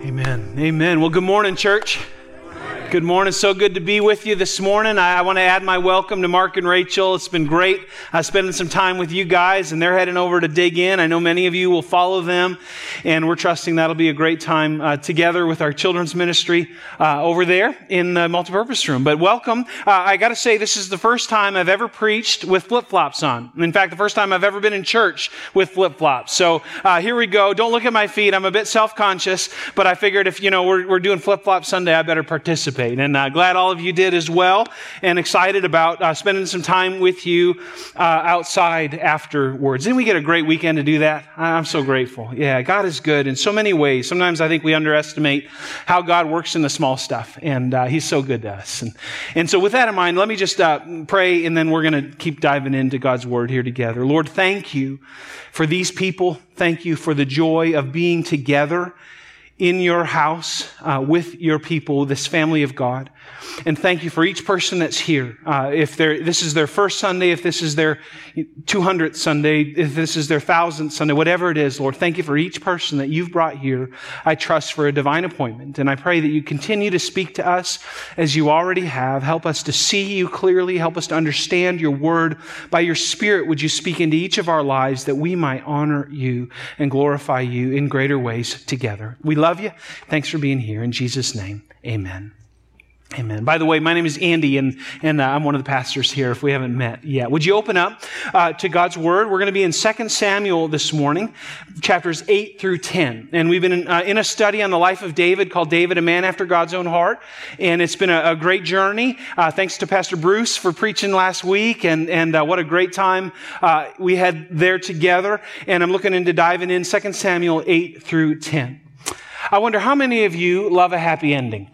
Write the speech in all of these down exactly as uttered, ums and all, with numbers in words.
Amen. Amen. Well, good morning, church. Good morning. So good to be with you this morning. I, I want to add my welcome to Mark and Rachel. It's been great uh, spending some time with you guys, and they're heading over to dig in. I know many of you will follow them, and we're trusting that'll be a great time uh, together with our children's ministry uh, over there in the multipurpose room. But welcome. Uh, I got to say, this is the first time I've ever preached with flip-flops on. In fact, the first time I've ever been in church with flip-flops. So uh, here we go. Don't look at my feet. I'm a bit self-conscious, but I figured if, you know, we're, we're doing flip-flop Sunday, I better participate. And uh, glad all of you did as well, and excited about uh, spending some time with you uh, outside afterwards. Didn't we get a great weekend to do that? I'm so grateful. Yeah, God is good in so many ways. Sometimes I think we underestimate how God works in the small stuff, and uh, He's so good to us. And, and so with that in mind, let me just uh, pray, and then we're going to keep diving into God's Word here together. Lord, thank you for these people. Thank you for the joy of being together in your house uh, with your people, this family of God. And thank you for each person that's here. Uh, if they're, this is their first Sunday, if this is their two hundredth Sunday, if this is their thousandth Sunday, whatever it is, Lord, thank you for each person that you've brought here. I trust for a divine appointment. And I pray that you continue to speak to us as you already have. Help us to see you clearly. Help us to understand your word. By your Spirit, would you speak into each of our lives that we might honor you and glorify you in greater ways together. We love you. Thanks for being here. In Jesus' name, amen. Amen. By the way, my name is Andy, and, and uh, I'm one of the pastors here if we haven't met yet. Would you open up uh, to God's Word? We're going to be in Second Samuel this morning, chapters eight through ten. And we've been in, uh, in a study on the life of David called David, a Man After God's Own Heart. And it's been a, a great journey. Uh, thanks to Pastor Bruce for preaching last week, and, and uh, what a great time uh, we had there together. And I'm looking into diving in Second Samuel eight through ten. I wonder how many of you love a happy ending,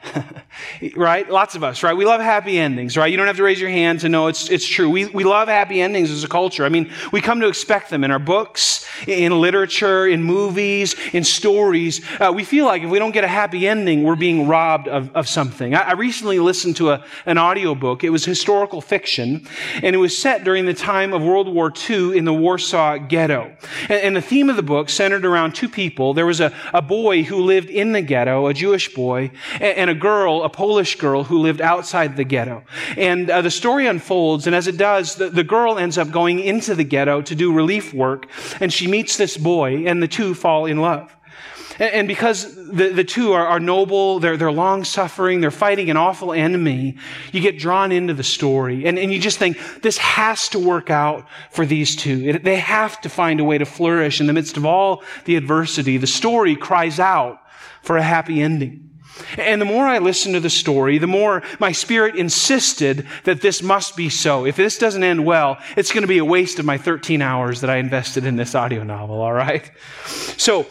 right? Lots of us, right? We love happy endings, right? You don't have to raise your hand to know it's it's true. We we love happy endings as a culture. I mean, we come to expect them in our books, in literature, in movies, in stories. Uh, we feel like if we don't get a happy ending, we're being robbed of, of something. I, I recently listened to a, an audiobook. It was historical fiction, and it was set during the time of World War Two in the Warsaw Ghetto. And, and the theme of the book centered around two people. There was a, a boy who lived in the ghetto, a Jewish boy, and a girl, a Polish girl who lived outside the ghetto. And uh, the story unfolds, and as it does, the, the girl ends up going into the ghetto to do relief work, and she meets this boy, and the two fall in love. And, and because the, the two are, are noble, they're, they're long-suffering, they're fighting an awful enemy, you get drawn into the story, and, and you just think, this has to work out for these two. It, they have to find a way to flourish in the midst of all the adversity. The story cries out for a happy ending. And the more I listened to the story, the more my spirit insisted that this must be so. If this doesn't end well, it's going to be a waste of my thirteen hours that I invested in this audio novel, all right? So,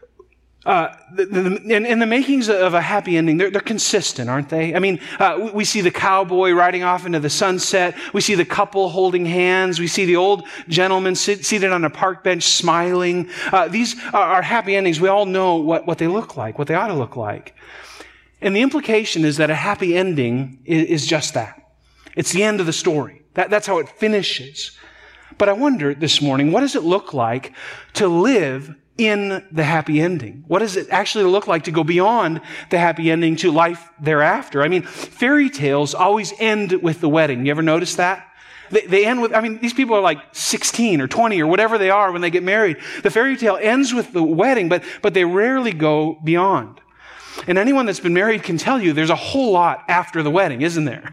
Uh, the, the, in, in the makings of a happy ending, they're, they're consistent, aren't they? I mean, uh, we, we see the cowboy riding off into the sunset. We see the couple holding hands. We see the old gentleman sit, seated on a park bench smiling. Uh, these are, are happy endings. We all know what, what they look like, what they ought to look like. And the implication is that a happy ending is, is just that. It's the end of the story. That, that's how it finishes. But I wonder this morning, what does it look like to live in the happy ending? What does it actually look like to go beyond the happy ending to life thereafter? I mean, fairy tales always end with the wedding. You ever notice that? They, they end with, I mean, these people are like sixteen or twenty or whatever they are when they get married. The fairy tale ends with the wedding, but, but they rarely go beyond. And anyone that's been married can tell you there's a whole lot after the wedding, isn't there?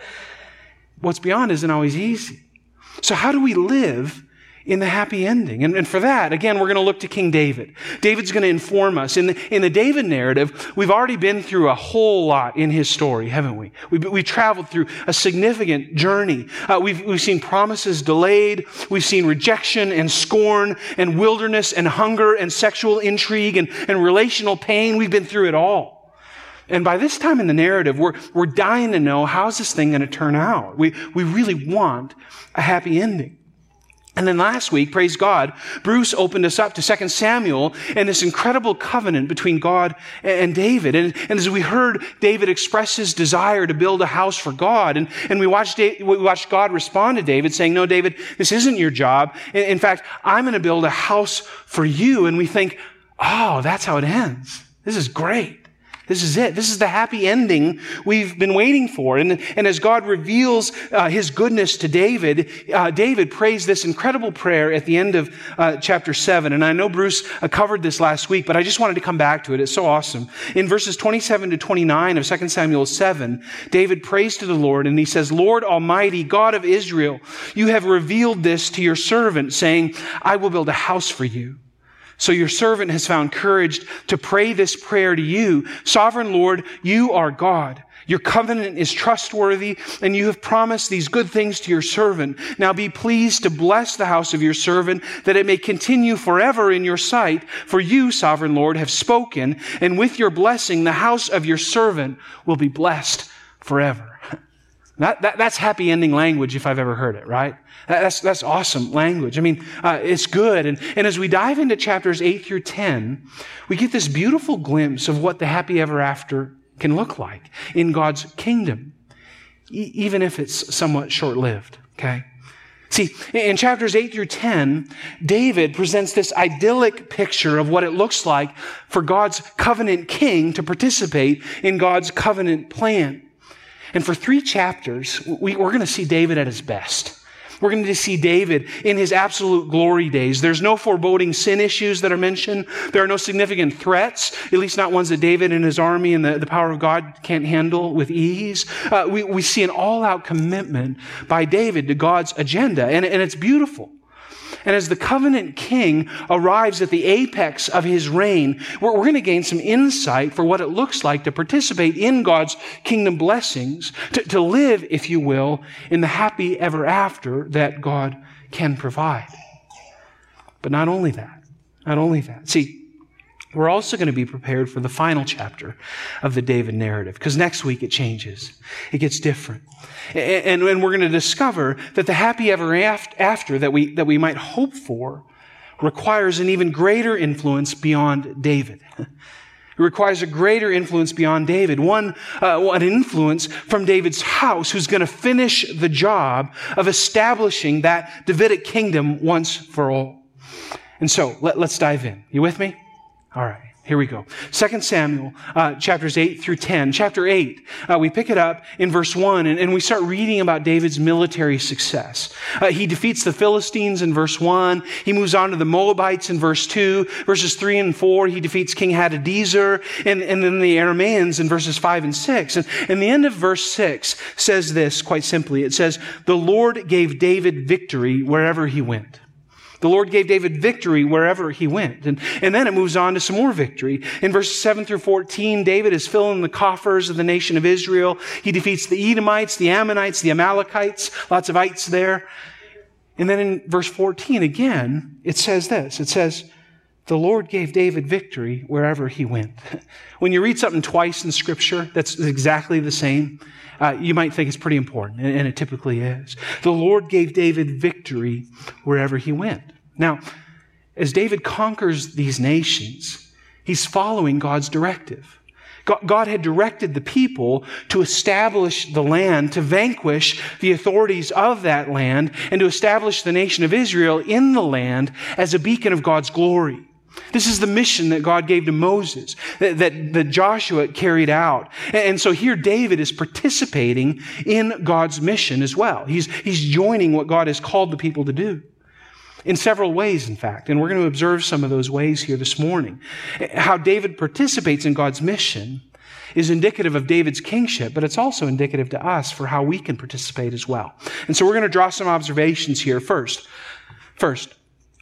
What's beyond isn't always easy. So how do we live in the happy ending? And, and for that, again, we're going to look to King David. David's going to inform us. In the, in the David narrative, we've already been through a whole lot in his story, haven't we? We've, we've traveled through a significant journey. Uh, we've, we've seen promises delayed. We've seen rejection and scorn and wilderness and hunger and sexual intrigue and, and relational pain. We've been through it all. And by this time in the narrative, we're, we're dying to know, how's this thing going to turn out? We, we really want a happy ending. And then last week, praise God, Bruce opened us up to Second Samuel and this incredible covenant between God and David. And, and as we heard David express his desire to build a house for God, and, and we watched we watched God respond to David saying, no, David, this isn't your job. In, in fact, I'm going to build a house for you. And we think, oh, that's how it ends. This is great. This is it. This is the happy ending we've been waiting for. And, and as God reveals uh, his goodness to David, uh, David prays this incredible prayer at the end of uh, chapter seven. And I know Bruce uh, covered this last week, but I just wanted to come back to it. It's so awesome. In verses twenty-seven to twenty-nine of Second Samuel seven, David prays to the Lord and he says, Lord Almighty, God of Israel, you have revealed this to your servant, saying, I will build a house for you. So your servant has found courage to pray this prayer to you. Sovereign Lord, you are God. Your covenant is trustworthy, and you have promised these good things to your servant. Now be pleased to bless the house of your servant, that it may continue forever in your sight. For you, Sovereign Lord, have spoken, and with your blessing, the house of your servant will be blessed forever. That, that, that's happy ending language if I've ever heard it, right? That's, that's awesome language. I mean, uh, it's good. And, and as we dive into chapters eight through ten, we get this beautiful glimpse of what the happy ever after can look like in God's kingdom, e- even if it's somewhat short-lived, okay? See, in chapters eight through ten, David presents this idyllic picture of what it looks like for God's covenant king to participate in God's covenant plan. And for three chapters, we, we're going to see David at his best. We're going to see David in his absolute glory days. There's no foreboding sin issues that are mentioned. There are no significant threats, at least not ones that David and his army and the, the power of God can't handle with ease. Uh, we, we see an all-out commitment by David to God's agenda, and, and it's beautiful. And as the covenant king arrives at the apex of his reign, we're, we're going to gain some insight for what it looks like to participate in God's kingdom blessings, to, to live, if you will, in the happy ever after that God can provide. But not only that, not only that. See, we're also going to be prepared for the final chapter of the David narrative, because next week it changes. It gets different. And, and we're going to discover that the happy ever after that we, that we might hope for requires an even greater influence beyond David. It requires a greater influence beyond David. One, uh, an influence from David's house who's going to finish the job of establishing that Davidic kingdom once for all. And so let, let's dive in. You with me? All right, here we go. Second Samuel, uh, chapters eight through ten. Chapter eight, uh, we pick it up in verse one, and, and we start reading about David's military success. Uh, he defeats the Philistines in verse one. He moves on to the Moabites in verse two. Verses three and four, he defeats King Hadadezer, and, and then the Arameans in verses five and six. And, and the end of verse six says this quite simply. It says, the Lord gave David victory wherever he went. The Lord gave David victory wherever he went. And, and then it moves on to some more victory. In verses seven through fourteen, David is filling the coffers of the nation of Israel. He defeats the Edomites, the Ammonites, the Amalekites, lots of ites there. And then in verse fourteen, again, it says this. It says, the Lord gave David victory wherever he went. When you read something twice in Scripture that's exactly the same, Uh, you might think it's pretty important, and, and it typically is. The Lord gave David victory wherever he went. Now, as David conquers these nations, he's following God's directive. God, God had directed the people to establish the land, to vanquish the authorities of that land, and to establish the nation of Israel in the land as a beacon of God's glory. This is the mission that God gave to Moses, that, that, that Joshua carried out. And so here David is participating in God's mission as well. He's, he's joining what God has called the people to do. In several ways, in fact. And we're going to observe some of those ways here this morning. How David participates in God's mission is indicative of David's kingship, but it's also indicative to us for how we can participate as well. And so we're going to draw some observations here first. First,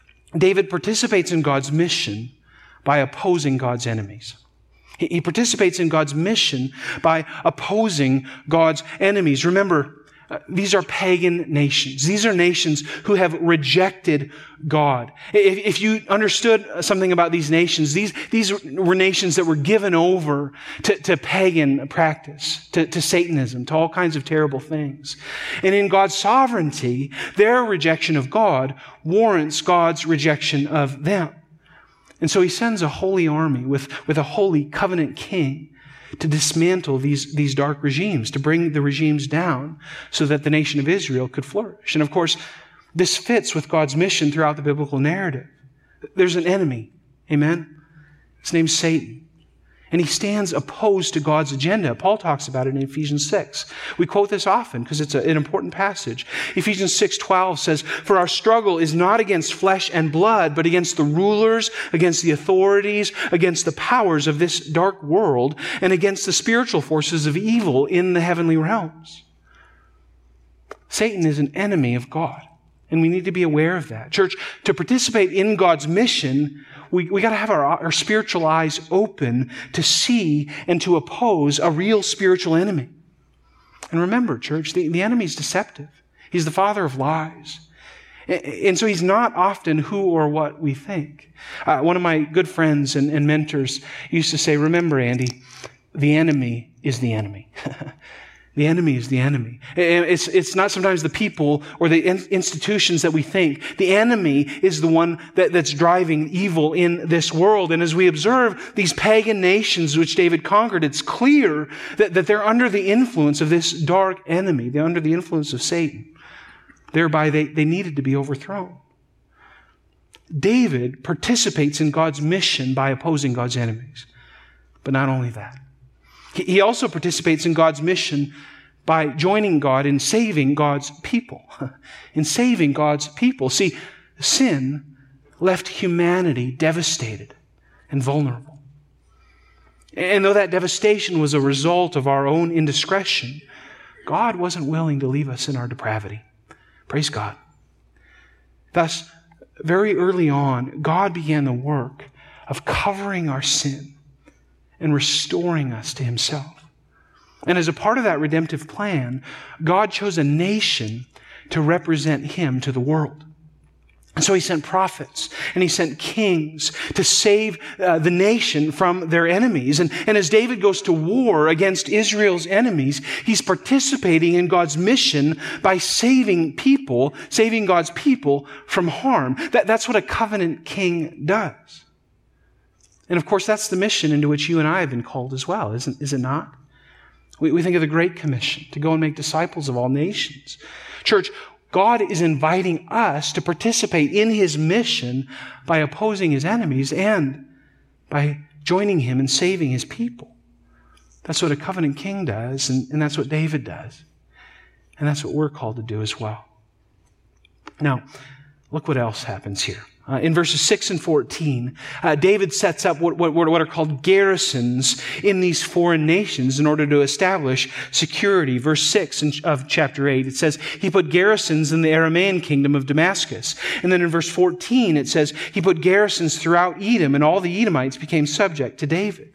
David participates in God's mission by opposing God's enemies. He participates in God's mission by opposing God's enemies. Remember, uh, these are pagan nations. These are nations who have rejected God. If, if you understood something about these nations, these, these were nations that were given over to, to pagan practice, to, to Satanism, to all kinds of terrible things. And in God's sovereignty, their rejection of God warrants God's rejection of them. And so he sends a holy army with, with a holy covenant king to dismantle these, these dark regimes, to bring the regimes down so that the nation of Israel could flourish. And of course, this fits with God's mission throughout the biblical narrative. There's an enemy. Amen? His name's Satan. And he stands opposed to God's agenda. Paul talks about it in Ephesians six. We quote this often because it's a, an important passage. Ephesians six twelve says, "For our struggle is not against flesh and blood, but against the rulers, against the authorities, against the powers of this dark world, and against the spiritual forces of evil in the heavenly realms." Satan is an enemy of God, and we need to be aware of that. Church, to participate in God's mission, We, we got to have our, our spiritual eyes open to see and to oppose a real spiritual enemy. And remember, church, the, the enemy is deceptive. He's the father of lies. And, and so he's not often who or what we think. Uh, one of my good friends and, and mentors used to say, "Remember, Andy, the enemy is the enemy." The enemy is the enemy. It's, it's not sometimes the people or the in, institutions that we think. The enemy is the one that, that's driving evil in this world. And as we observe these pagan nations which David conquered, it's clear that, that they're under the influence of this dark enemy. They're under the influence of Satan. Thereby, they, they needed to be overthrown. David participates in God's mission by opposing God's enemies. But not only that. He also participates in God's mission by joining God in saving God's people. In saving God's people. See, sin left humanity devastated and vulnerable. And though that devastation was a result of our own indiscretion, God wasn't willing to leave us in our depravity. Praise God. Thus, very early on, God began the work of covering our sin and restoring us to himself. And as a part of that redemptive plan, God chose a nation to represent him to the world. And so he sent prophets and he sent kings to save uh, the nation from their enemies. And, and as David goes to war against Israel's enemies, he's participating in God's mission by saving people, saving God's people from harm. That, that's what a covenant king does. And of course, that's the mission into which you and I have been called as well, isn't, is it not? We, we think of the Great Commission, to go and make disciples of all nations. Church, God is inviting us to participate in his mission by opposing his enemies and by joining him in saving his people. That's what a covenant king does, and, and that's what David does. And that's what we're called to do as well. Now, look what else happens here. Uh, in verses six and fourteen, uh, David sets up what, what, what are called garrisons in these foreign nations in order to establish security. Verse six in, of chapter eight, it says, he put garrisons in the Aramean kingdom of Damascus. And then in verse fourteen, it says, he put garrisons throughout Edom, and all the Edomites became subject to David.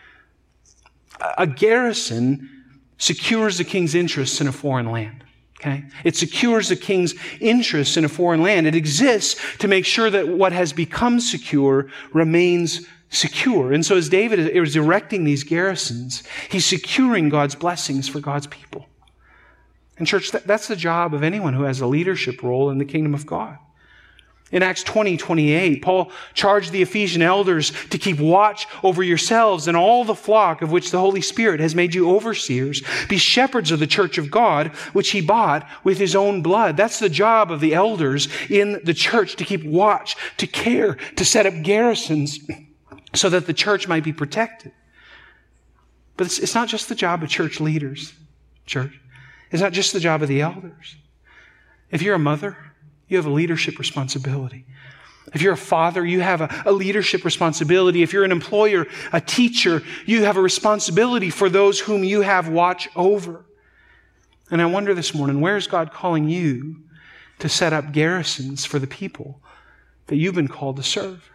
A, a garrison secures the king's interests in a foreign land. Okay? It secures the king's interests in a foreign land. It exists to make sure that what has become secure remains secure. And so as David is erecting these garrisons, he's securing God's blessings for God's people. And church, that's the job of anyone who has a leadership role in the kingdom of God. In Acts twenty, twenty-eight, Paul charged the Ephesian elders to keep watch over yourselves and all the flock of which the Holy Spirit has made you overseers. Be shepherds of the church of God, which he bought with his own blood. That's the job of the elders in the church, to keep watch, to care, to set up garrisons so that the church might be protected. But it's, it's not just the job of church leaders, church. It's not just the job of the elders. If you're a mother, you have a leadership responsibility. If you're a father, you have a, a leadership responsibility. If you're an employer, a teacher, you have a responsibility for those whom you have watch over. And I wonder this morning, where is God calling you to set up garrisons for the people that you've been called to serve?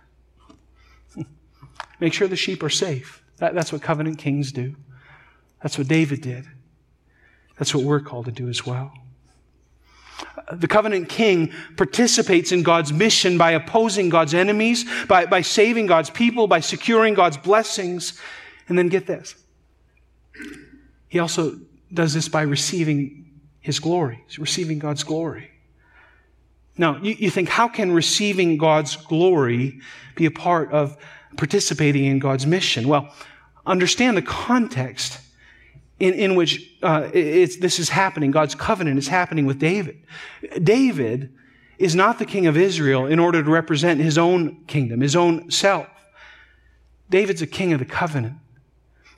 Make sure the sheep are safe. That, that's what covenant kings do. That's what David did. That's what we're called to do as well. The covenant king participates in God's mission by opposing God's enemies, by, by saving God's people, by securing God's blessings. And then get this. He also does this by receiving his glory. He's receiving God's glory. Now, you, you think, how can receiving God's glory be a part of participating in God's mission? Well, understand the context In, in which uh, it's, this is happening. God's covenant is happening with David. David is not the king of Israel in order to represent his own kingdom, his own self. David's a king of the covenant.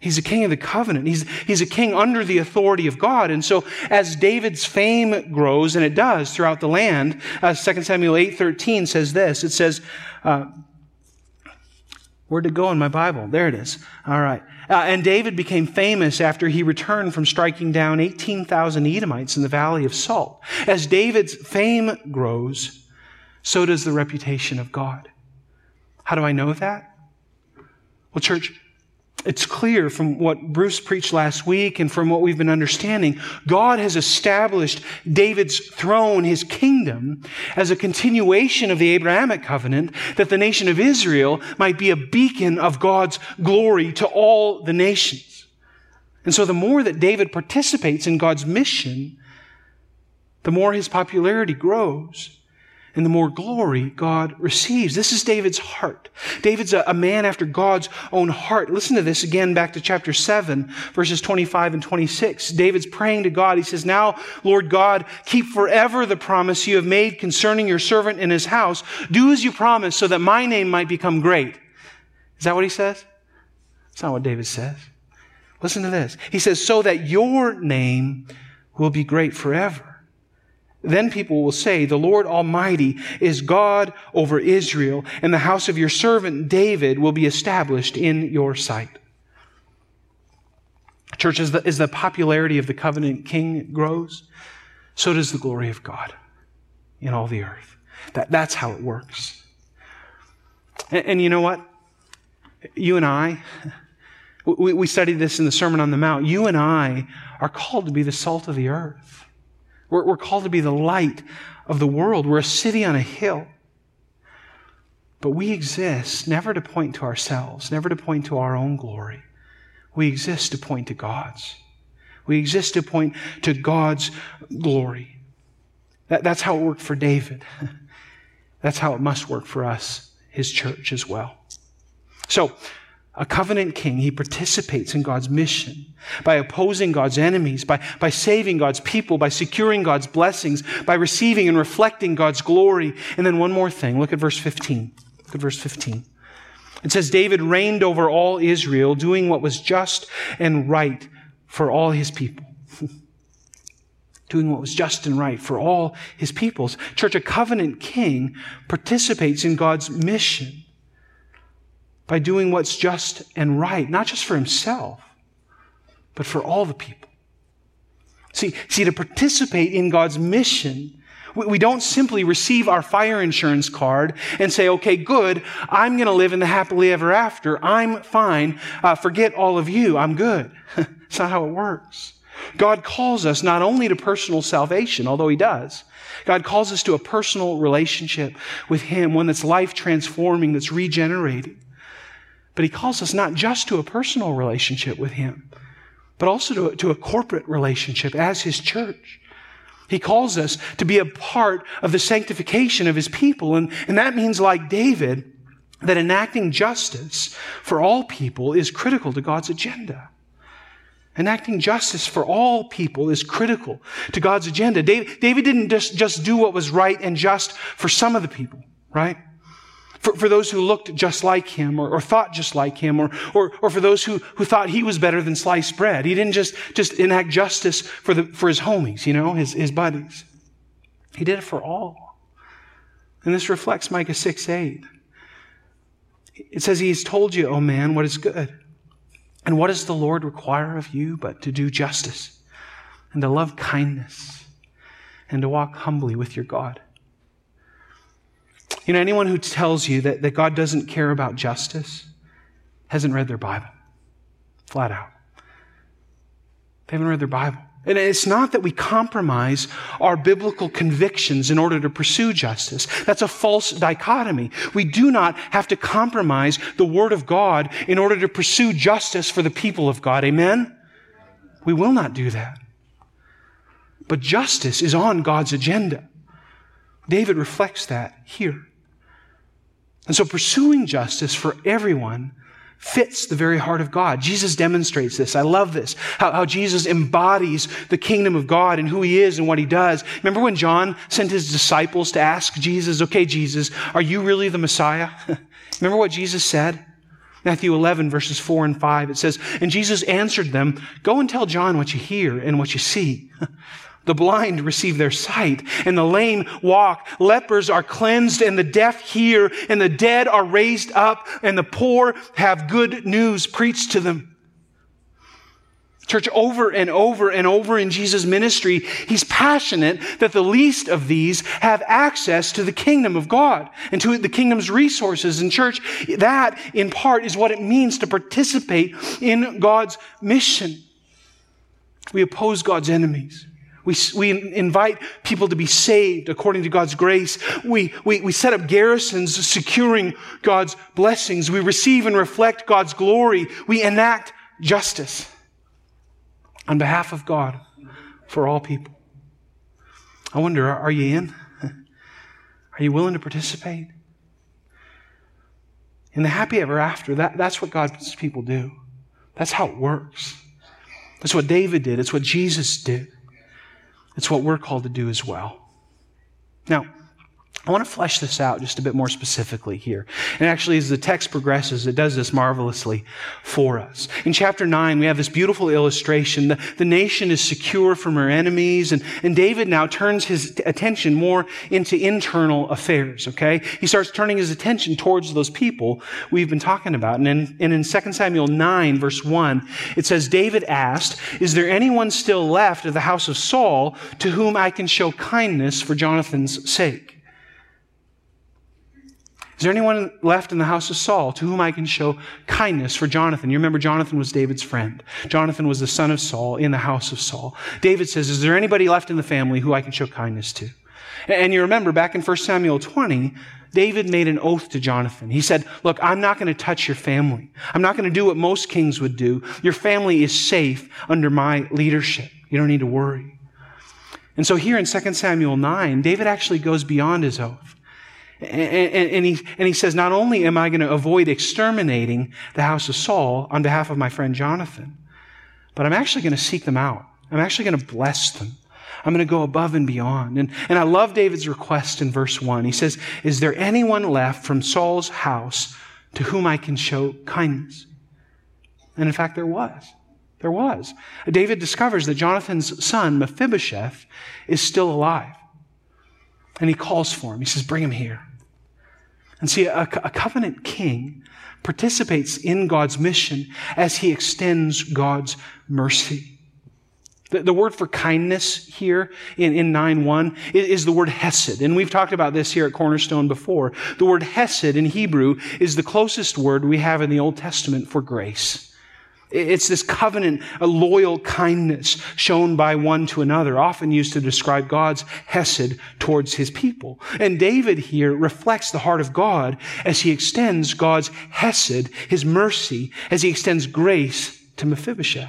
He's a king of the covenant. He's, he's a king under the authority of God. And so as David's fame grows, and it does throughout the land, uh, Second Samuel eight thirteen says this. It says, uh, where'd it go in my Bible? There it is. All right. Uh, and David became famous after he returned from striking down eighteen thousand Edomites in the Valley of Salt. As David's fame grows, so does the reputation of God. How do I know that? Well, church, it's clear from what Bruce preached last week and from what we've been understanding, God has established David's throne, his kingdom, as a continuation of the Abrahamic covenant, that the nation of Israel might be a beacon of God's glory to all the nations. And so the more that David participates in God's mission, the more his popularity grows. And the more glory God receives. This is David's heart. David's a, a man after God's own heart. Listen to this again back to chapter seven, verses twenty-five and twenty-six. David's praying to God. He says, "Now, Lord God, keep forever the promise you have made concerning your servant and his house. Do as you promised so that my name might become great." Is that what he says? That's not what David says. Listen to this. He says, "So that your name will be great forever. Then people will say, the Lord Almighty is God over Israel, and the house of your servant David will be established in your sight." Church, as the, as the popularity of the covenant king grows, so does the glory of God in all the earth. That, that's how it works. And, and you know what? You and I, we, we studied this in the Sermon on the Mount. You and I are called to be the salt of the earth. We're, we're called to be the light of the world. We're a city on a hill. But we exist never to point to ourselves, never to point to our own glory. We exist to point to God's. We exist to point to God's glory. That, that's how it worked for David. That's how it must work for us, his church as well. So, a covenant king, he participates in God's mission by opposing God's enemies, by, by saving God's people, by securing God's blessings, by receiving and reflecting God's glory. And then one more thing. Look at verse fifteen. Look at verse fifteen. It says, David reigned over all Israel, doing what was just and right for all his people. Doing what was just and right for all his peoples. Church, a covenant king participates in God's mission by doing what's just and right, not just for himself, but for all the people. See, see, to participate in God's mission, we, we don't simply receive our fire insurance card and say, okay, good, I'm going to live in the happily ever after. I'm fine. Uh, forget all of you. I'm good. It's not how it works. God calls us not only to personal salvation, although he does. God calls us to a personal relationship with him, one that's life-transforming, that's regenerating. But he calls us not just to a personal relationship with him, but also to a, to a corporate relationship as his church. He calls us to be a part of the sanctification of his people. And, and that means, like David, that enacting justice for all people is critical to God's agenda. Enacting justice for all people is critical to God's agenda. David, David didn't just, just do what was right and just for some of the people, right? For, for those who looked just like him or, or thought just like him or, or, or for those who, who thought he was better than sliced bread. He didn't just, just enact justice for, the, for his homies, you know, his, his buddies. He did it for all. And this reflects Micah six eight. It says, he has told you, O man, what is good. And what does the Lord require of you but to do justice and to love kindness and to walk humbly with your God? You know, anyone who tells you that, that God doesn't care about justice hasn't read their Bible. Flat out. They haven't read their Bible. And it's not that we compromise our biblical convictions in order to pursue justice. That's a false dichotomy. We do not have to compromise the Word of God in order to pursue justice for the people of God. Amen? We will not do that. But justice is on God's agenda. David reflects that here. And so pursuing justice for everyone fits the very heart of God. Jesus demonstrates this. I love this. How, how Jesus embodies the kingdom of God and who he is and what he does. Remember when John sent his disciples to ask Jesus, okay, Jesus, are you really the Messiah? Remember what Jesus said? Matthew eleven, verses four and five, it says, "And Jesus answered them, 'Go and tell John what you hear and what you see. The blind receive their sight, and the lame walk. Lepers are cleansed, and the deaf hear, and the dead are raised up, and the poor have good news preached to them.'" Church, over and over and over in Jesus' ministry, he's passionate that the least of these have access to the kingdom of God and to the kingdom's resources. And church, that in part is what it means to participate in God's mission. We oppose God's enemies. We, we invite people to be saved according to God's grace. We, we, we set up garrisons securing God's blessings. We receive and reflect God's glory. We enact justice on behalf of God for all people. I wonder, are you in? Are you willing to participate? In the happy ever after, that, that's what God's people do. That's how it works. That's what David did. It's what Jesus did. It's what we're called to do as well. Now, I want to flesh this out just a bit more specifically here. And actually, as the text progresses, it does this marvelously for us. In chapter nine, we have this beautiful illustration. The, the nation is secure from her enemies, and, and David now turns his attention more into internal affairs, okay? He starts turning his attention towards those people we've been talking about. And in, and in Second Samuel nine, verse one, it says, "David asked, 'Is there anyone still left of the house of Saul to whom I can show kindness for Jonathan's sake?'" Is there anyone left in the house of Saul to whom I can show kindness for Jonathan? You remember Jonathan was David's friend. Jonathan was the son of Saul in the house of Saul. David says, is there anybody left in the family who I can show kindness to? And you remember back in First Samuel twenty, David made an oath to Jonathan. He said, look, I'm not going to touch your family. I'm not going to do what most kings would do. Your family is safe under my leadership. You don't need to worry. And so here in Second Samuel nine, David actually goes beyond his oath. And, and, and, he, and he says, not only am I going to avoid exterminating the house of Saul on behalf of my friend Jonathan, but I'm actually going to seek them out. I'm actually going to bless them. I'm going to go above and beyond. And, and I love David's request in verse one. He says, is there anyone left from Saul's house to whom I can show kindness? And in fact, there was. There was. David discovers that Jonathan's son, Mephibosheth, is still alive. And he calls for him. He says, bring him here. And see, a, a covenant king participates in God's mission as he extends God's mercy. The, the word for kindness here in, in nine one is, is the word hesed. And we've talked about this here at Cornerstone before. The word hesed in Hebrew is the closest word we have in the Old Testament for grace. It's this covenant, a loyal kindness shown by one to another, often used to describe God's hesed towards his people. And David here reflects the heart of God as he extends God's hesed, his mercy, as he extends grace to Mephibosheth.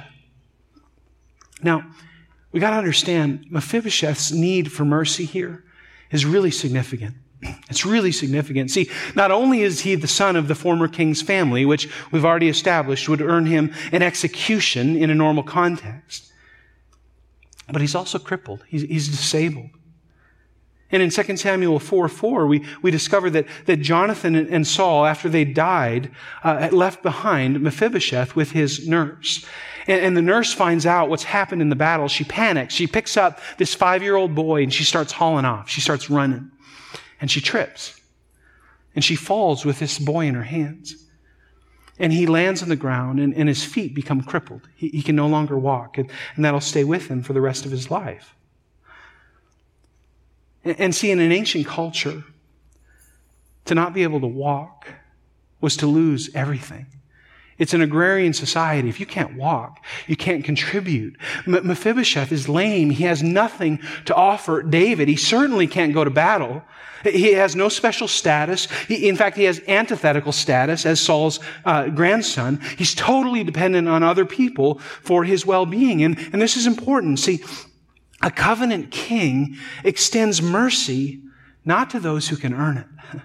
Now, we got to understand Mephibosheth's need for mercy here is really significant. It's really significant. See, not only is he the son of the former king's family, which we've already established would earn him an execution in a normal context, but he's also crippled. He's, he's disabled. And in Second Samuel four four, we, we discover that, that Jonathan and Saul, after they died, uh, left behind Mephibosheth with his nurse. And, and the nurse finds out what's happened in the battle. She panics. She picks up this five-year-old boy and she starts hauling off. She starts running. And she trips. And she falls with this boy in her hands. And he lands on the ground and, and his feet become crippled. He, he can no longer walk. And, and that'll stay with him for the rest of his life. And, and see, in an ancient culture, to not be able to walk was to lose everything. It's an agrarian society. If you can't walk, you can't contribute. M- Mephibosheth is lame. He has nothing to offer David. He certainly can't go to battle. He has no special status. He, in fact, he has antithetical status as Saul's uh, grandson. He's totally dependent on other people for his well-being. And, and this is important. See, a covenant king extends mercy not to those who can earn it,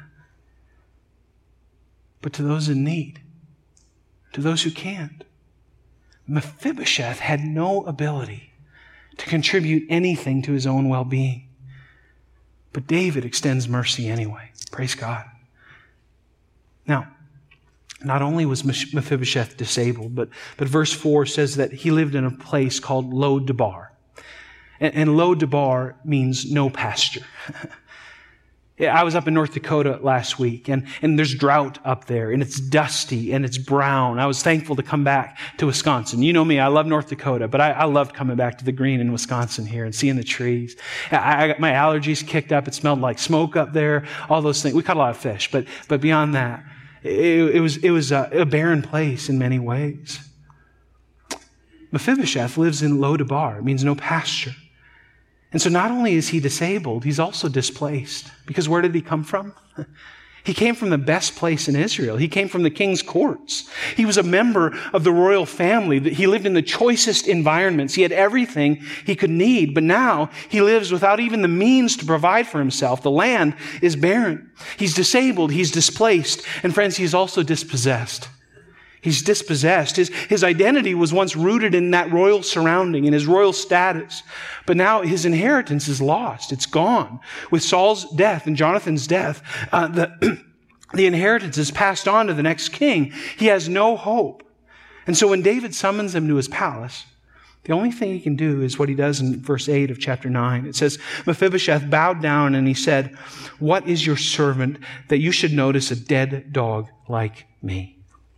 but to those in need. To those who can't. Mephibosheth had no ability to contribute anything to his own well-being. But David extends mercy anyway. Praise God. Now, Not only was Mephibosheth disabled, but, but verse four says that he lived in a place called Lo-Debar. And, and Lo-Debar means no pasture. I was up in North Dakota last week, and, and there's drought up there, and it's dusty, and it's brown. I was thankful to come back to Wisconsin. You know me, I love North Dakota, but I, I loved coming back to the green in Wisconsin here and seeing the trees. I, I got my allergies kicked up. It smelled like smoke up there, all those things. We caught a lot of fish, but, but beyond that, it, it was, it was a, a barren place in many ways. Mephibosheth lives in Lo-Debar. It means no pasture. And so not only is he disabled, he's also displaced. Because where did he come from? He came from the best place in Israel. He came from the king's courts. He was a member of the royal family. He lived in the choicest environments. He had everything he could need. But now he lives without even the means to provide for himself. The land is barren. He's disabled. He's displaced. And friends, he's also dispossessed. He's dispossessed. His, his identity was once rooted in that royal surrounding, in his royal status. But now his inheritance is lost. It's gone. With Saul's death and Jonathan's death, uh, the, the inheritance is passed on to the next king. He has no hope. And so when David summons him to his palace, the only thing he can do is what he does in verse eight of chapter nine. It says, Mephibosheth bowed down and he said, "What is your servant that you should notice a dead dog like me?"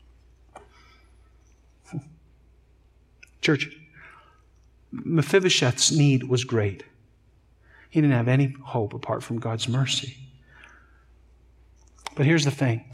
Church, Mephibosheth's need was great. He didn't have any hope apart from God's mercy. But here's the thing.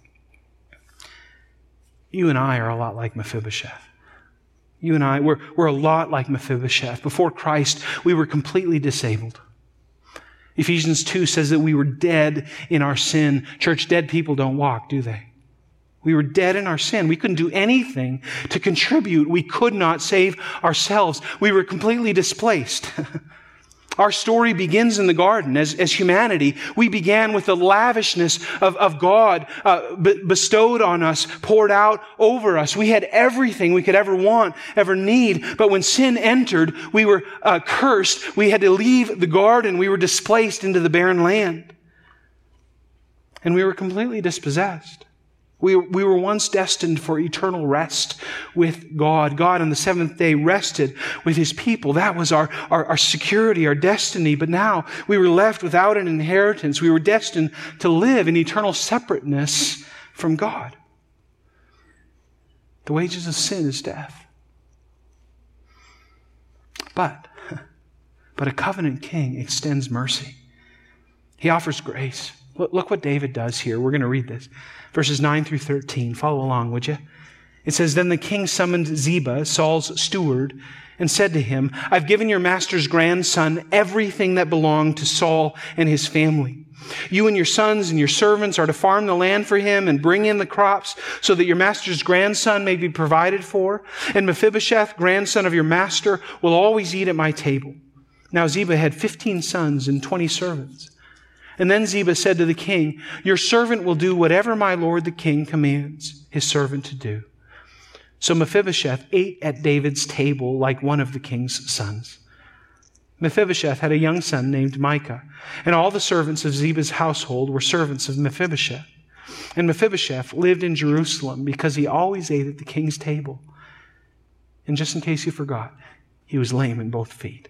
You and I are a lot like Mephibosheth. You and I, we're, we're a lot like Mephibosheth. Before Christ, we were completely disabled. Ephesians two says that we were dead in our sin. Church, dead people don't walk, do they? We were dead in our sin. We couldn't do anything to contribute. We could not save ourselves. We were completely displaced. Our story begins in the garden. As, as humanity, we began with the lavishness of, of God uh, b- bestowed on us, poured out over us. We had everything we could ever want, ever need. But when sin entered, we were uh, cursed. We had to leave the garden. We were displaced into the barren land. And we were completely dispossessed. We, we were once destined for eternal rest with God. God on the seventh day rested with his people. That was our, our, our security, our destiny. But now we were left without an inheritance. We were destined to live in eternal separateness from God. The wages of sin is death. But, but a covenant king extends mercy. He offers grace. Look, look what David does here. We're going to read this. Verses nine through thirteen. Follow along, would you? It says, Then the king summoned Ziba, Saul's steward, and said to him, I've given your master's grandson everything that belonged to Saul and his family. You and your sons and your servants are to farm the land for him and bring in the crops so that your master's grandson may be provided for. And Mephibosheth, grandson of your master, will always eat at my table. Now Ziba had fifteen sons and twenty servants. And then Ziba said to the king, Your servant will do whatever my lord the king commands his servant to do. So Mephibosheth ate at David's table like one of the king's sons. Mephibosheth had a young son named Micah, and all the servants of Ziba's household were servants of Mephibosheth. And Mephibosheth lived in Jerusalem because he always ate at the king's table. And just in case you forgot, he was lame in both feet.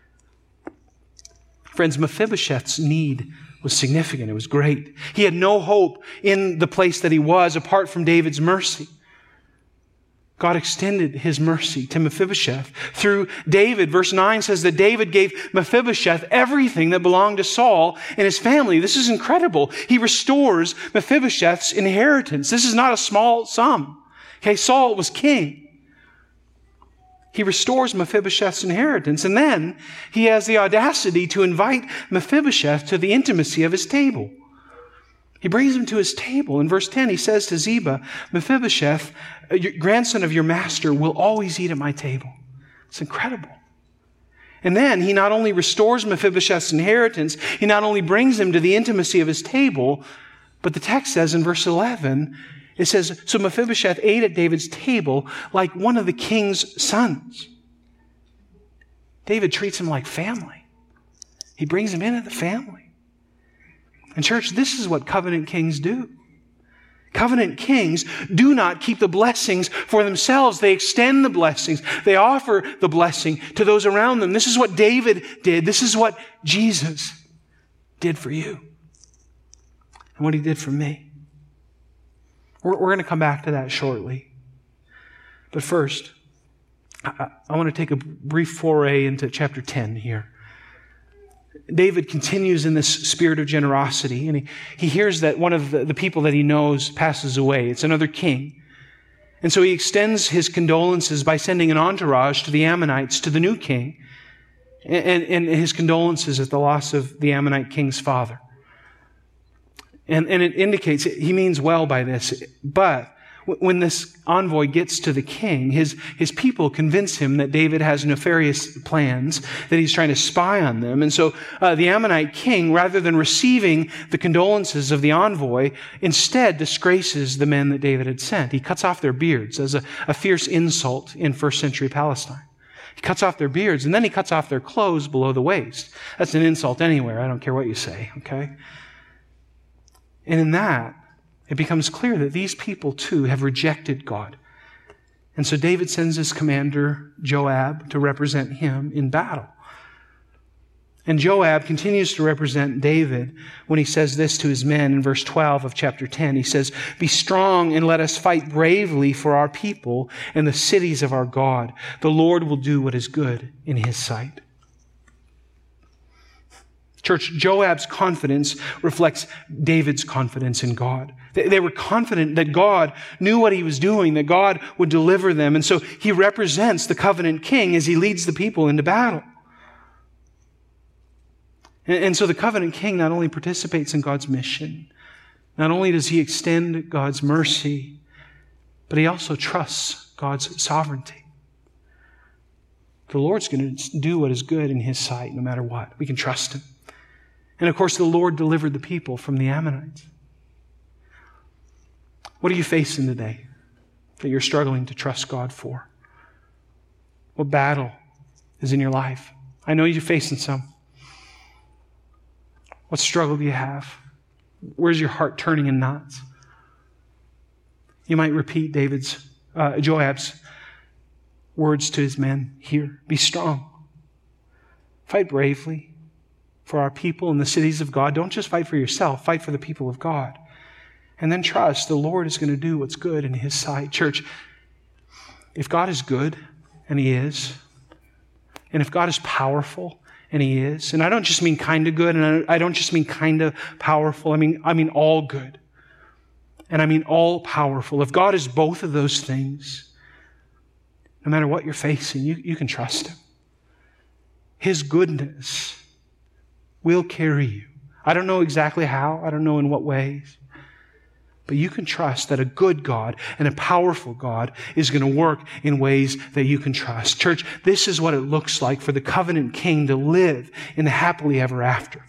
Friends, Mephibosheth's need was significant. It was great. He had no hope in the place that he was apart from David's mercy. God extended his mercy to Mephibosheth through David. Verse nine says that David gave Mephibosheth everything that belonged to Saul and his family. This is incredible. He restores Mephibosheth's inheritance. This is not a small sum. Okay, Saul was king. He restores Mephibosheth's inheritance. And then he has the audacity to invite Mephibosheth to the intimacy of his table. He brings him to his table. In verse ten, he says to Ziba, Mephibosheth, grandson of your master, will always eat at my table. It's incredible. And then he not only restores Mephibosheth's inheritance, he not only brings him to the intimacy of his table, but the text says in verse eleven, it says, So Mephibosheth ate at David's table like one of the king's sons. David treats him like family. He brings him into the family. And church, this is what covenant kings do. Covenant kings do not keep the blessings for themselves. They extend the blessings. They offer the blessing to those around them. This is what David did. This is what Jesus did for you. And what he did for me. We're, we're going to come back to that shortly. But first, I, I want to take a brief foray into chapter ten here. David continues in this spirit of generosity, and he, he hears that one of the, the people that he knows passes away. It's another king. And so he extends his condolences by sending an entourage to the Ammonites, to the new king, and, and his condolences at the loss of the Ammonite king's father. And, and it indicates, he means well by this, but when this envoy gets to the king, his, his people convince him that David has nefarious plans, that he's trying to spy on them. And so uh, the Ammonite king, rather than receiving the condolences of the envoy, instead disgraces the men that David had sent. He cuts off their beards as a, a fierce insult in first century Palestine. He cuts off their beards, and then he cuts off their clothes below the waist. That's an insult anywhere. I don't care what you say, okay? And in that, it becomes clear that these people too have rejected God. And so David sends his commander, Joab, to represent him in battle. And Joab continues to represent David when he says this to his men in verse twelve of chapter ten. He says, "Be strong and let us fight bravely for our people and the cities of our God. The Lord will do what is good in his sight." Church, Joab's confidence reflects David's confidence in God. They were confident that God knew what he was doing, that God would deliver them. And so he represents the covenant king as he leads the people into battle. And so the covenant king not only participates in God's mission, not only does he extend God's mercy, but he also trusts God's sovereignty. The Lord's going to do what is good in his sight no matter what. We can trust him. And of course, the Lord delivered the people from the Ammonites. What are you facing today that you're struggling to trust God for? What battle is in your life? I know you're facing some. What struggle do you have? Where's your heart turning in knots? You might repeat David's, uh, Joab's words to his men here. Be strong. Fight bravely for our people in the cities of God. Don't just fight for yourself. Fight for the people of God. And then trust the Lord is going to do what's good in his sight. Church, if God is good, and he is, and if God is powerful, and he is, and I don't just mean kind of good, and I don't just mean kind of powerful, I mean, I mean all good. And I mean all powerful. If God is both of those things, no matter what you're facing, you, you can trust him. His goodness will carry you. I don't know exactly how. I don't know in what ways. But you can trust that a good God and a powerful God is going to work in ways that you can trust. Church, this is what it looks like for the covenant king to live in the happily ever after.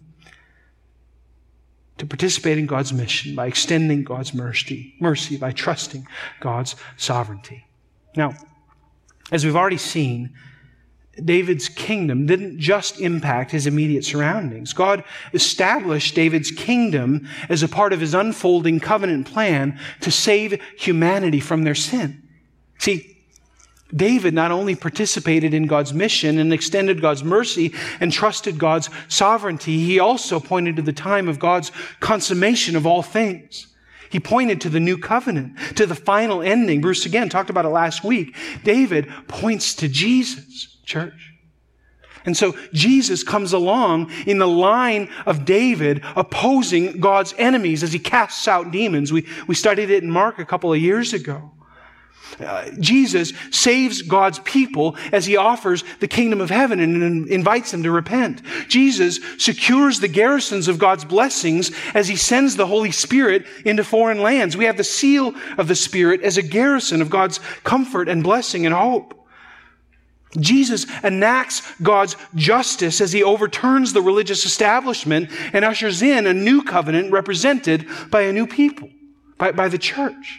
To participate in God's mission by extending God's mercy, mercy by trusting God's sovereignty. Now, as we've already seen, David's kingdom didn't just impact his immediate surroundings. God established David's kingdom as a part of his unfolding covenant plan to save humanity from their sin. See, David not only participated in God's mission and extended God's mercy and trusted God's sovereignty, he also pointed to the time of God's consummation of all things. He pointed to the new covenant, to the final ending. Bruce again talked about it last week. David points to Jesus, church. And so Jesus comes along in the line of David opposing God's enemies as he casts out demons. We, we studied it in Mark a couple of years ago. Uh, Jesus saves God's people as he offers the kingdom of heaven and invites them to repent. Jesus secures the garrisons of God's blessings as he sends the Holy Spirit into foreign lands. We have the seal of the Spirit as a garrison of God's comfort and blessing and hope. Jesus enacts God's justice as he overturns the religious establishment and ushers in a new covenant represented by a new people, by, by the church.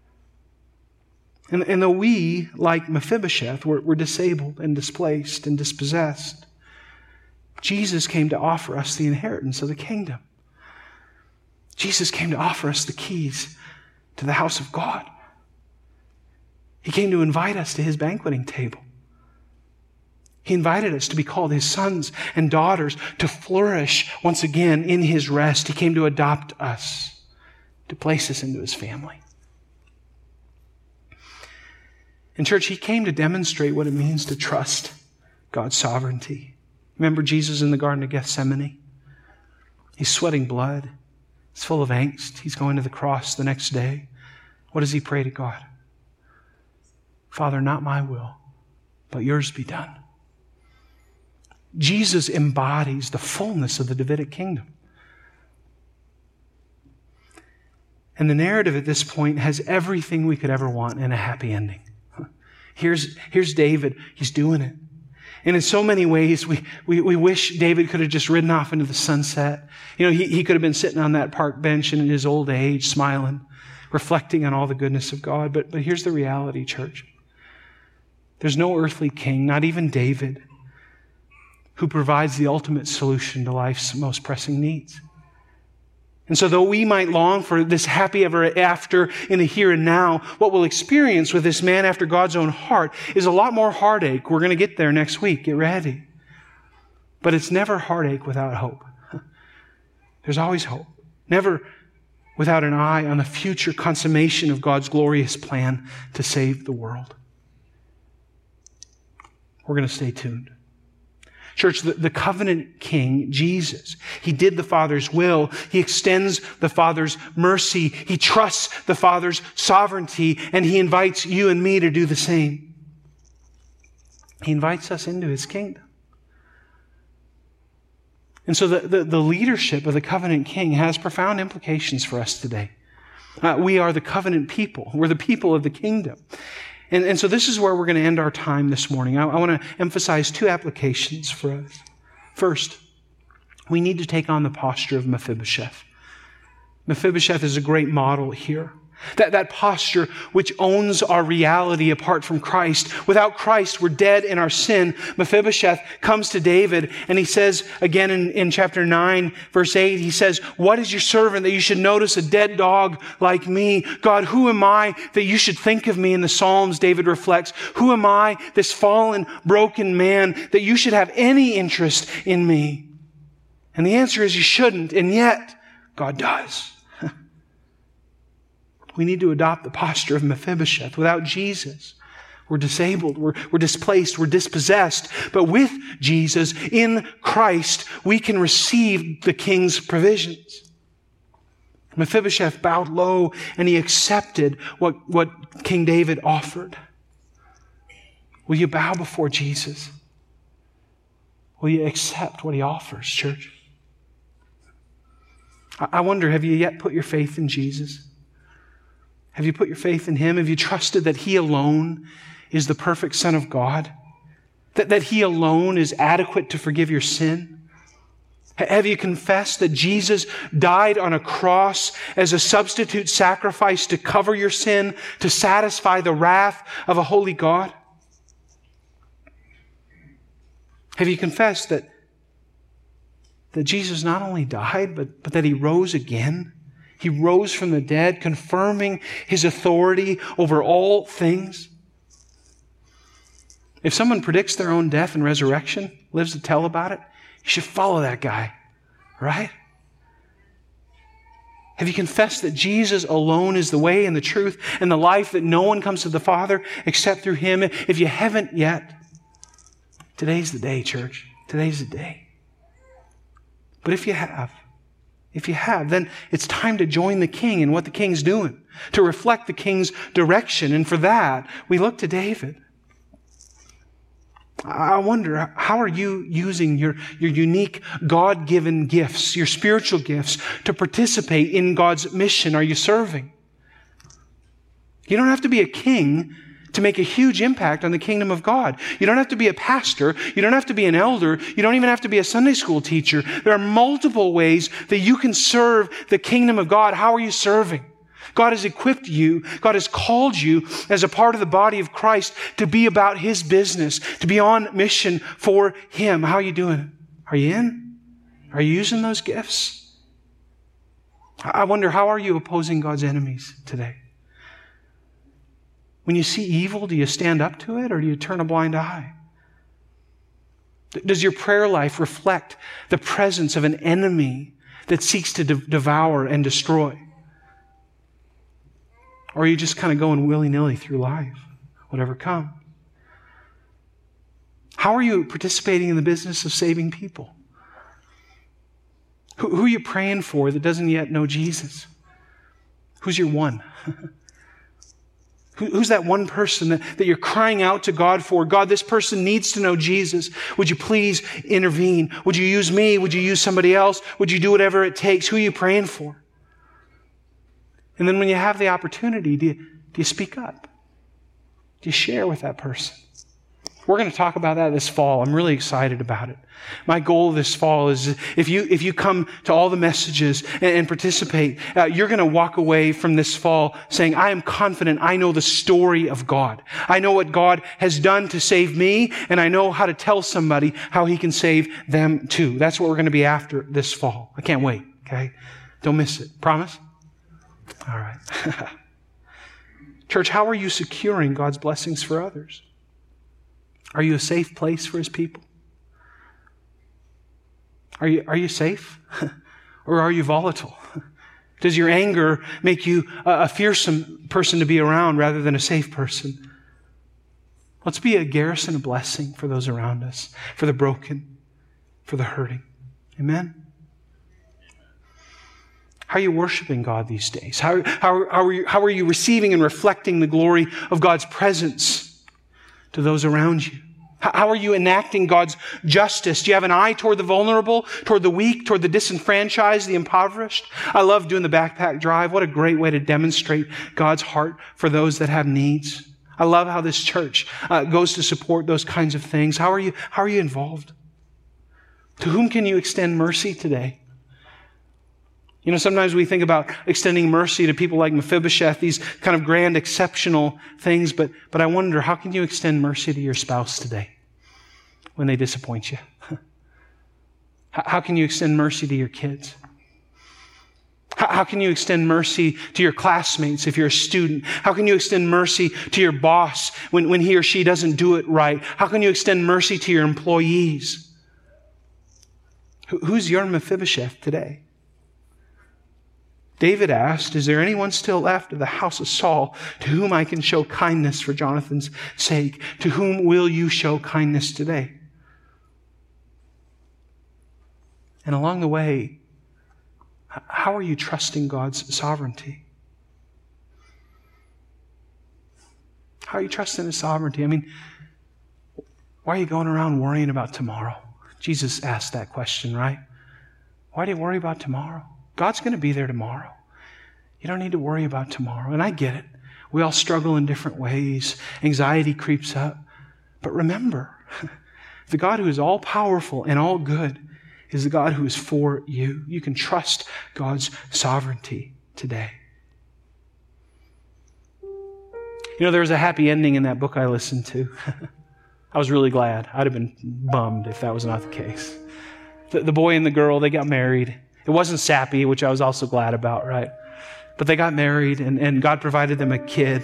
And, and though we, like Mephibosheth, were, were disabled and displaced and dispossessed, Jesus came to offer us the inheritance of the kingdom. Jesus came to offer us the keys to the house of God. He came to invite us to his banqueting table. He invited us to be called his sons and daughters, to flourish once again in his rest. He came to adopt us, to place us into his family. In church, he came to demonstrate what it means to trust God's sovereignty. Remember Jesus in the Garden of Gethsemane? He's sweating blood. He's full of angst. He's going to the cross the next day. What does he pray to God? Father, not my will, but yours be done. Jesus embodies the fullness of the Davidic kingdom. And the narrative at this point has everything we could ever want in a happy ending. Here's, here's David. He's doing it. And in so many ways, we, we, we wish David could have just ridden off into the sunset. You know, he, he could have been sitting on that park bench in his old age, smiling, reflecting on all the goodness of God. But, but here's the reality, church. There's no earthly king, not even David, who provides the ultimate solution to life's most pressing needs. And so though we might long for this happy ever after in the here and now, what we'll experience with this man after God's own heart is a lot more heartache. We're going to get there next week. Get ready. But it's never heartache without hope. There's always hope. Never without an eye on the future consummation of God's glorious plan to save the world. We're going to stay tuned. Church, the, the covenant king, Jesus, he did the Father's will. He extends the Father's mercy. He trusts the Father's sovereignty, and he invites you and me to do the same. He invites us into his kingdom. And so the, the, the leadership of the covenant king has profound implications for us today. Uh, we are the covenant people. We're the people of the kingdom. And, and so this is where we're going to end our time this morning. I, I want to emphasize two applications for us. First, we need to take on the posture of Mephibosheth. Mephibosheth is a great model here. That, that posture which owns our reality apart from Christ. Without Christ, we're dead in our sin. Mephibosheth comes to David and he says, again in, in chapter nine, verse eight, he says, "What is your servant that you should notice a dead dog like me? God, who am I that you should think of me?" In the Psalms, David reflects, "Who am I, this fallen, broken man, that you should have any interest in me?" And the answer is you shouldn't, and yet God does. We need to adopt the posture of Mephibosheth. Without Jesus, we're disabled, we're, we're displaced, we're dispossessed. But with Jesus, in Christ, we can receive the king's provisions. Mephibosheth bowed low and he accepted what, what King David offered. Will you bow before Jesus? Will you accept what he offers, church? I wonder, have you yet put your faith in Jesus? Have you put your faith in him? Have you trusted that he alone is the perfect Son of God? That, that he alone is adequate to forgive your sin? Have you confessed that Jesus died on a cross as a substitute sacrifice to cover your sin, to satisfy the wrath of a holy God? Have you confessed that, that Jesus not only died, but, but that he rose again? He rose from the dead, confirming his authority over all things. If someone predicts their own death and resurrection, lives to tell about it, you should follow that guy, right? Have you confessed that Jesus alone is the way and the truth and the life, that no one comes to the Father except through him? If you haven't yet, today's the day, church. Today's the day. But if you have, If you have, then it's time to join the king in what the king's doing, to reflect the king's direction. And for that, we look to David. I wonder, how are you using your, your unique God-given gifts, your spiritual gifts, to participate in God's mission? Are you serving? You don't have to be a king to make a huge impact on the kingdom of God. You don't have to be a pastor. You don't have to be an elder. You don't even have to be a Sunday school teacher. There are multiple ways that you can serve the kingdom of God. How are you serving? God has equipped you. God has called you as a part of the body of Christ to be about his business, to be on mission for him. How are you doing? Are you in? Are you using those gifts? I wonder, how are you opposing God's enemies today? When you see evil, do you stand up to it or do you turn a blind eye? Does your prayer life reflect the presence of an enemy that seeks to de- devour and destroy? Or are you just kind of going willy-nilly through life, whatever comes? How are you participating in the business of saving people? Who, who are you praying for that doesn't yet know Jesus? Who's your one? Who's that one person that, that you're crying out to God for? God, this person needs to know Jesus. Would you please intervene? Would you use me? Would you use somebody else? Would you do whatever it takes? Who are you praying for? And then when you have the opportunity, do you, do you speak up? Do you share with that person? We're going to talk about that this fall. I'm really excited about it. My goal this fall is if you if you come to all the messages and, and participate, uh, you're going to walk away from this fall saying, I am confident I know the story of God. I know what God has done to save me, and I know how to tell somebody how He can save them too. That's what we're going to be after this fall. I can't wait, okay? Don't miss it. Promise? All right. Church, how are you securing God's blessings for others? Are you a safe place for His people? Are you, are you safe? Or are you volatile? Does your anger make you a fearsome person to be around rather than a safe person? Let's be a garrison of blessing for those around us, for the broken, for the hurting. Amen? How are you worshiping God these days? How, how, how, are you, how are you receiving and reflecting the glory of God's presence to those around you? How are you enacting God's justice? Do you have an eye toward the vulnerable, toward the weak, toward the disenfranchised, the impoverished? I love doing the backpack drive. What a great way to demonstrate God's heart for those that have needs. I love how this church uh, goes to support those kinds of things. How are you, how are you involved? To whom can you extend mercy today? You know, sometimes we think about extending mercy to people like Mephibosheth, these kind of grand, exceptional things, but, but I wonder, how can you extend mercy to your spouse today when they disappoint you? How can you extend mercy to your kids? How can you extend mercy to your classmates if you're a student? How can you extend mercy to your boss when, when he or she doesn't do it right? How can you extend mercy to your employees? Who's your Mephibosheth today? David asked, is there anyone still left of the house of Saul to whom I can show kindness for Jonathan's sake? To whom will you show kindness today? And along the way, how are you trusting God's sovereignty? How are you trusting His sovereignty? I mean, why are you going around worrying about tomorrow? Jesus asked that question, right? Why do you worry about tomorrow? God's going to be there tomorrow. You don't need to worry about tomorrow. And I get it. We all struggle in different ways. Anxiety creeps up. But remember, the God who is all powerful and all good is the God who is for you. You can trust God's sovereignty today. You know, there was a happy ending in that book I listened to. I was really glad. I'd have been bummed if that was not the case. The, the boy and the girl, they got married. It wasn't sappy, which I was also glad about, right? But they got married, and, and God provided them a kid.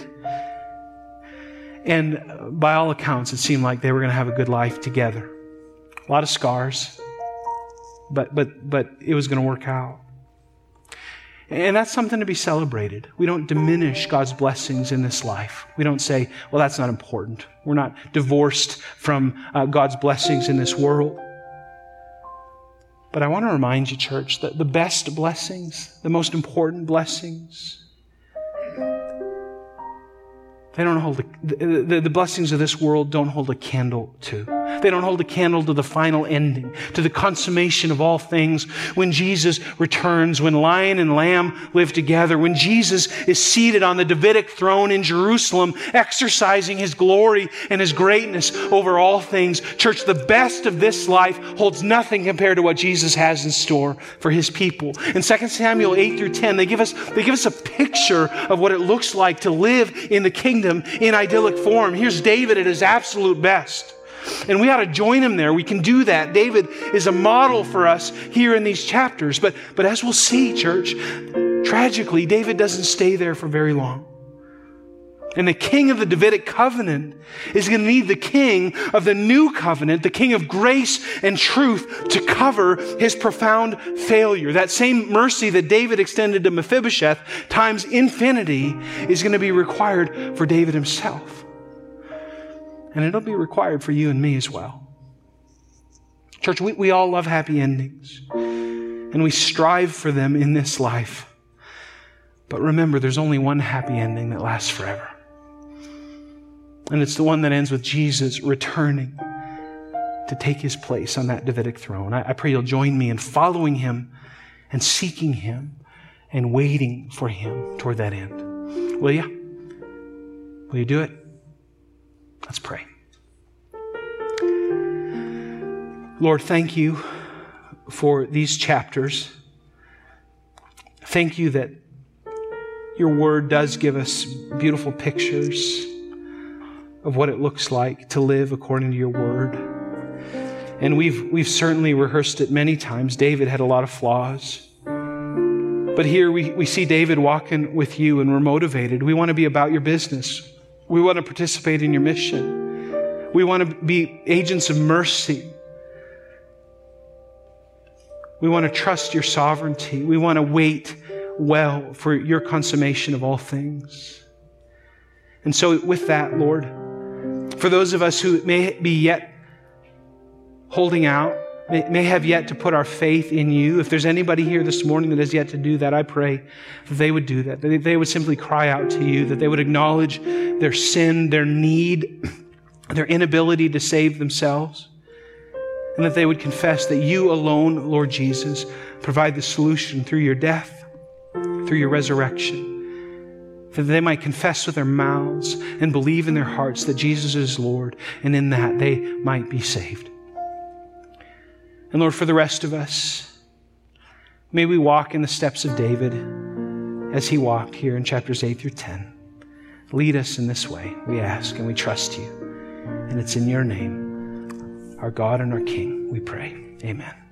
And by all accounts, it seemed like they were going to have a good life together. A lot of scars, but but but it was going to work out. And that's something to be celebrated. We don't diminish God's blessings in this life. We don't say, well, that's not important. We're not divorced from uh, God's blessings in this world. But I want to remind you, church, that the best blessings, the most important blessings, they don't hold a, the, the, the blessings of this world don't hold a candle to. They don't hold a candle to the final ending, to the consummation of all things when Jesus returns, when lion and lamb live together, when Jesus is seated on the Davidic throne in Jerusalem, exercising His glory and His greatness over all things. Church, the best of this life holds nothing compared to what Jesus has in store for His people. In Second Samuel eight through ten, they give us, they give us a picture of what it looks like to live in the kingdom in idyllic form. Here's David at his absolute best. And we ought to join him there. We can do that. David is a model for us here in these chapters. But, but as we'll see, church, tragically, David doesn't stay there for very long. And the king of the Davidic covenant is going to need the king of the new covenant, the king of grace and truth, to cover his profound failure. That same mercy that David extended to Mephibosheth times infinity is going to be required for David himself. And it'll be required for you and me as well. Church, we, we all love happy endings. And we strive for them in this life. But remember, there's only one happy ending that lasts forever. And it's the one that ends with Jesus returning to take his place on that Davidic throne. I, I pray you'll join me in following him and seeking him and waiting for him toward that end. Will you? Will you do it? Let's pray. Lord, thank you for these chapters. Thank you that your word does give us beautiful pictures of what it looks like to live according to your word. And we've, we've certainly rehearsed it many times. David had a lot of flaws. But here we, we see David walking with you and we're motivated. We want to be about your business. We want to participate in your mission. We want to be agents of mercy. We want to trust your sovereignty. We want to wait well for your consummation of all things. And so with that, Lord, for those of us who may be yet holding out, may, may have yet to put our faith in you, if there's anybody here this morning that has yet to do that, I pray that they would do that, that they would simply cry out to you, that they would acknowledge their sin, their need, their inability to save themselves, and that they would confess that you alone, Lord Jesus, provide the solution through your death, through your resurrection, that they might confess with their mouths and believe in their hearts that Jesus is Lord, and in that they might be saved. And Lord, for the rest of us, may we walk in the steps of David as he walked here in chapters eight through ten. Lead us in this way, we ask, and we trust you. And it's in your name, our God and our King, we pray. Amen.